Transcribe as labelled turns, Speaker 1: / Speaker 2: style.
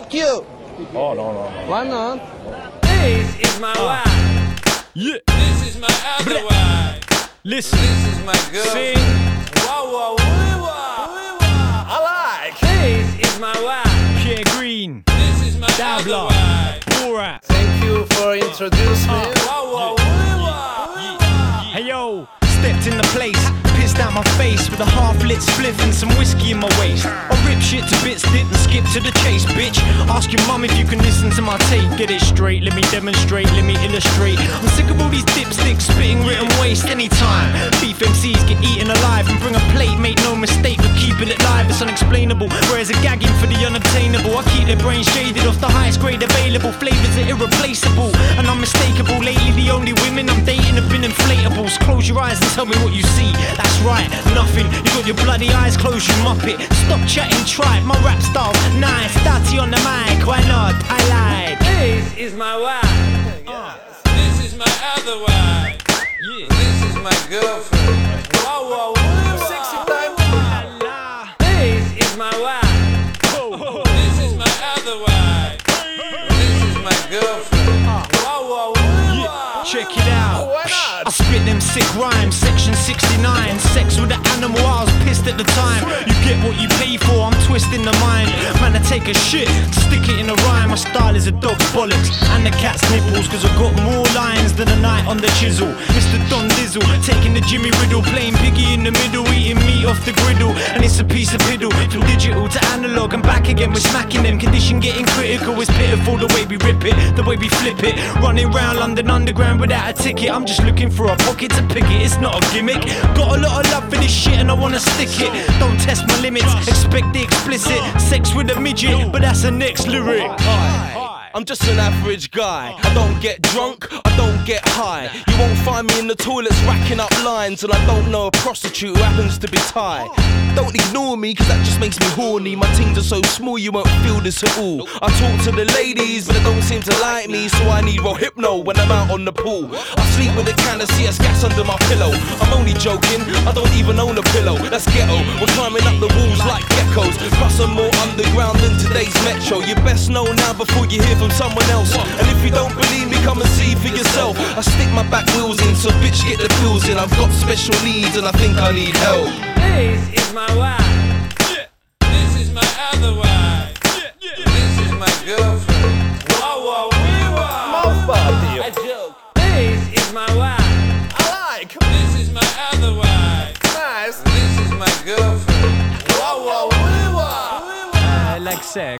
Speaker 1: Fuck you.
Speaker 2: Oh, no.
Speaker 1: Why not?
Speaker 3: This is my wife.
Speaker 2: Yeah.
Speaker 3: This is my other wife.
Speaker 2: Listen.
Speaker 3: This is my girl.
Speaker 2: Sing.
Speaker 3: Wow, I like. This is my wife.
Speaker 2: Pierre Green.
Speaker 3: This is my other
Speaker 2: Dabla.
Speaker 3: wife.
Speaker 2: Borat.
Speaker 1: Thank you for introducing me.
Speaker 3: Wow,
Speaker 2: Hey yo, stepped in the place, pissed out my face with a half-lit spliff and some whiskey in my waist. I rip shit to bits, didn't skip to the chase, bitch. Ask your mum if you can listen to my tape. Get it straight, let me demonstrate, let me illustrate. I'm sick of all these dipsticks spitting written waste anytime. Beef MCs get eaten alive and bring a plate, make no mistake, but keeping it live, it's unexplainable. Whereas a gagging for the unobtainable, I keep their brains shaded off the highest grade available. Flavors are irreplaceable and unmistakable. Lately the only women I'm dating have been inflatables. Close your eyes and tell me what you see. That's right, nothing. You got your bloody eyes closed, you muppet. Stop chatting, try it. My rap style, nice. Dirty on the mic, why not? I lied.
Speaker 3: This is my wife. This is my other wife. This is my girlfriend. Wow,
Speaker 1: Sexy time.
Speaker 3: This is my wife. This is my other wife. This is my girlfriend. Wow,
Speaker 2: Check it out.
Speaker 1: Why not?
Speaker 2: I spit them sick rhymes, section 69. Sex with an animal, I was pissed at the time. You get what you pay for, I'm twisting the mind. Man, I take a shit, stick it in a rhyme. My style is a dog's bollocks and the cat's nipples, cause I've got more lines than a night on the chisel. Mr. Don Dizzle, taking the Jimmy Riddle, playing Piggy in the middle, eating meat off the griddle. And it's a piece of piddle, from digital to analog and back again, we're smacking them. Condition getting critical, it's pitiful the way we rip it, the way we flip it. Running round London Underground without a ticket, I'm just looking for a pocket to pick it, it's not a gimmick. Got a lot of love for this shit and I wanna stick it. Don't test my limits, expect the explicit. Sex with a midget, but that's the next lyric.
Speaker 4: I'm just an average guy. I don't get drunk, I don't get high. You won't find me in the toilets racking up lines, and I don't know a prostitute who happens to be Thai. Don't ignore me, cause that just makes me horny. My things are so small you won't feel this at all. I talk to the ladies, but they don't seem to like me, so I need Rohypnol when I'm out on the pool. I sleep with a can of CS gas under my pillow. I'm only joking, I don't even own a pillow. That's ghetto, we're climbing up the walls like geckos. Plus I'm more underground than today's metro. You best know now before you hear from someone else. And if you don't believe me, come and see for yourself. I stick my back wheels in, so bitch get the pills in. I've got special needs and I think I need help.
Speaker 3: This is my wife. This is my other wife. This is my girlfriend. Wow. I joke. This is my wife.
Speaker 1: I like.
Speaker 3: This is my other wife.
Speaker 1: Nice.
Speaker 3: This is my girlfriend. Wow.
Speaker 2: Like sex.